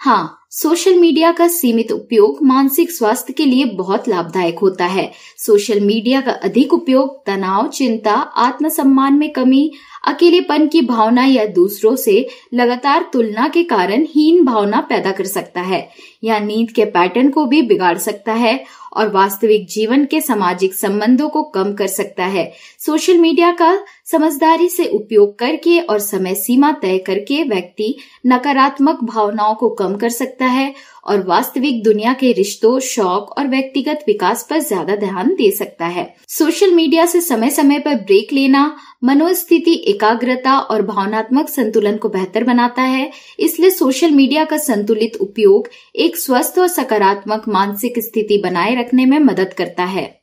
हाँ, social media का सीमित उपयोग मानसिक स्वास्थ्य के लिए बहुत लाभदायक होता है। सोशल मीडिया का अधिक उपयोग तनाव, चिंता, आत्मसम्मान में कमी, अकेलेपन की भावना या दूसरों से लगातार तुलना के कारण हीन भावना पैदा कर सकता है। यह नींद के पैटर्न को भी बिगाड़ सकता है और वास्तविक जीवन के सामाजिक संबंधों को कम कर सकता है। सोशल मीडिया का समझदारी से उपयोग करके और समय सीमा तय करके व्यक्ति नकारात्मक भावनाओं को कम कर सकता है और वास्तविक दुनिया के रिश्तों, शौक और व्यक्तिगत विकास पर ज्यादा ध्यान दे सकता है। सोशल मीडिया से समय समय पर ब्रेक लेना मनोस्थिति, एकाग्रता और भावनात्मक संतुलन को बेहतर बनाता है। इसलिए सोशल मीडिया का संतुलित उपयोग एक स्वस्थ और सकारात्मक मानसिक स्थिति बनाए रखने में मदद करता है।